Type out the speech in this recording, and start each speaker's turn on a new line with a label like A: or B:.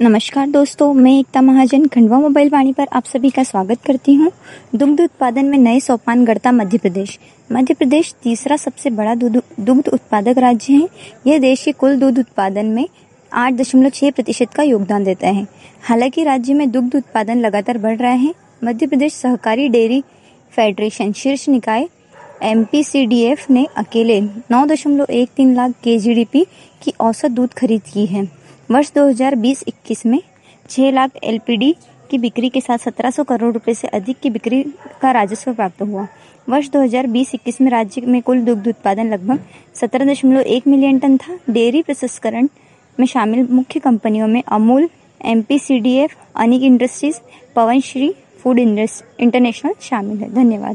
A: नमस्कार दोस्तों, मैं एकता महाजन खंडवा मोबाइल वाणी पर आप सभी का स्वागत करती हूं। दुग्ध उत्पादन में नए सोपान गढ़ता मध्य प्रदेश। मध्य प्रदेश तीसरा सबसे बड़ा दुग्ध उत्पादक राज्य है। यह देश के कुल दूध उत्पादन में 8.6% का योगदान देता है। हालांकि राज्य में दुग्ध उत्पादन लगातार बढ़ रहा है। मध्य प्रदेश सहकारी डेयरी फेडरेशन शीर्ष निकाय MPCDF ने अकेले 9.13 लाख KGDP की औसत दूध खरीद की है। वर्ष 2020-21 में 6 लाख LPD की बिक्री के साथ 1700 करोड़ रुपए से अधिक की बिक्री का राजस्व प्राप्त हुआ। वर्ष 2020-21 में राज्य में कुल दुग्ध उत्पादन लगभग 17.1 मिलियन टन था। डेयरी प्रसंस्करण में शामिल मुख्य कंपनियों में Amul, MPCDF, Anik industries, Pawan Shri food international शामिल है। धन्यवाद।